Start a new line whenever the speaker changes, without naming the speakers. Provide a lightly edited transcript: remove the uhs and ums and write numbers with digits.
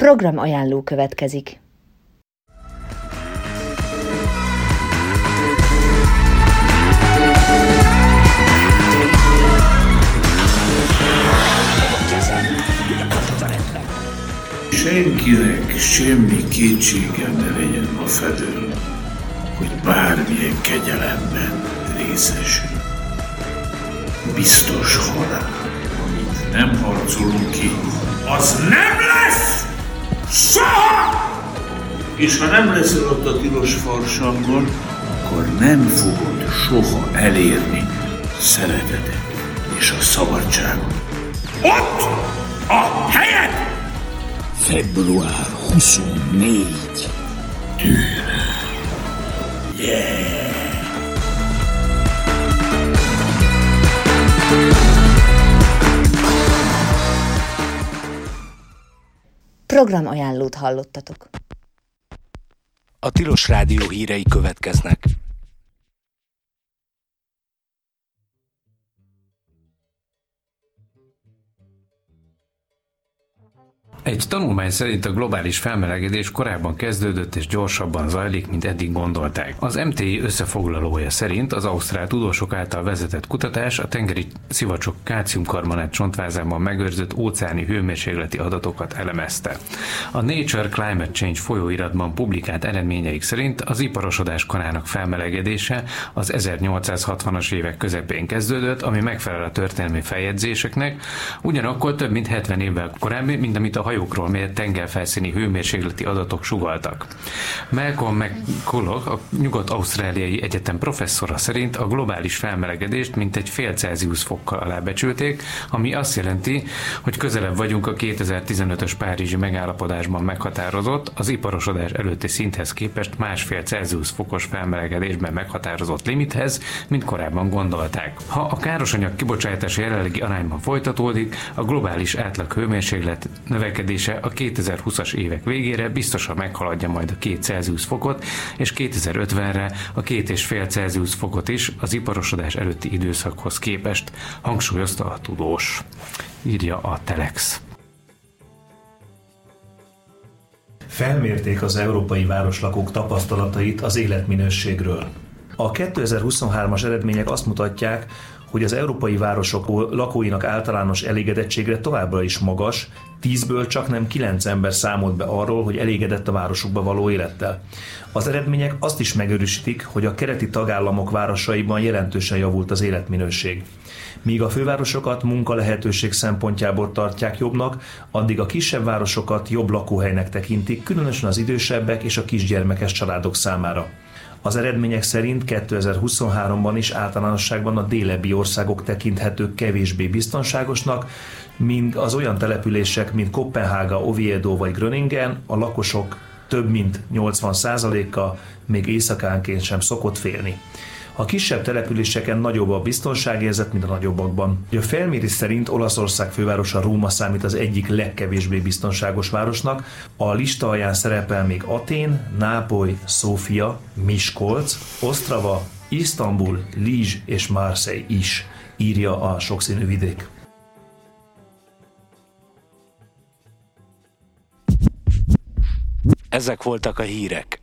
Program ajánló következik.
Senkinek semmi kétsége ne legyen afelől, hogy bármilyen kegyelemben részesül. Biztos halál, amit nem harcolunk ki, az nem lesz! Soha! És ha nem leszel ott a tilos farsangon, akkor nem fogod soha elérni a szeretetet és a szabadságot. Ott a helyed! Február 24. Tűnő. Yeah!
Program ajánlót hallottatok.
A Tilos Rádió hírei következnek. Egy tanulmány szerint a globális felmelegedés korábban kezdődött és gyorsabban zajlik, mint eddig gondolták. Az MTI összefoglalója szerint az ausztrál tudósok által vezetett kutatás a tengeri szivacsok kálciumkarbonát csontvázában megőrzött óceáni hőmérsékleti adatokat elemezte. A Nature Climate Change folyóiratban publikált eredményeik szerint az iparosodás korának felmelegedése az 1860-as évek közepén kezdődött, ami megfelel a történelmi feljegyzéseknek, ugyanakkor több mint 70 évvel korábbi, mint amit a hajókról mért tengerfelszíni hőmérsékleti adatok sugalltak. Malcolm McCulloch, a Nyugat-Ausztráliai Egyetem professzora szerint a globális felmelegedést mintegy fél Celsius fokkal alábecsülték, ami azt jelenti, hogy közelebb vagyunk a 2015-ös párizsi megállapodásban meghatározott, az iparosodás előtti szinthez képest 1,5 Celsius fokos felmelegedésben meghatározott limithez, mint korábban gondolták. Ha a károsanyag kibocsátás jelenlegi arányban folytatódik, a globális átlag hőmérséklet növekedése a 2020-as évek végére biztosan meghaladja majd a 2 Celsius fokot, és 2050-re a 2,5 Celsius fokot is az iparosodás előtti időszakhoz képest, hangsúlyozta a tudós. Írja a Telex.
Felmérték az európai városlakók tapasztalatait az életminőségről. A 2023-as eredmények azt mutatják, hogy az európai városok lakóinak általános elégedettségre továbbra is magas, 10-ből csaknem 9 ember számolt be arról, hogy elégedett a városukba való élettel. Az eredmények azt is megerősítik, hogy a keleti tagállamok városaiban jelentősen javult az életminőség. Míg a fővárosokat munkalehetőség szempontjából tartják jobbnak, addig a kisebb városokat jobb lakóhelynek tekintik, különösen az idősebbek és a kisgyermekes családok számára. Az eredmények szerint 2023-ban is általánosságban a délebbi országok tekinthetők kevésbé biztonságosnak, mint az olyan települések, mint Koppenhága, Oviedo vagy Groningen, a lakosok több mint 80%-a még éjszakánként sem szokott félni. A kisebb településeken nagyobb a biztonságérzet, mint a nagyobbakban. A felmérés szerint Olaszország fővárosa Róma számít az egyik legkevésbé biztonságos városnak. A lista alján szerepel még Atén, Nápoly, Szófia, Miskolc, Ostrava, Isztambul, Lizs és Marseille is, írja a Sokszínű vidék.
Ezek voltak a hírek.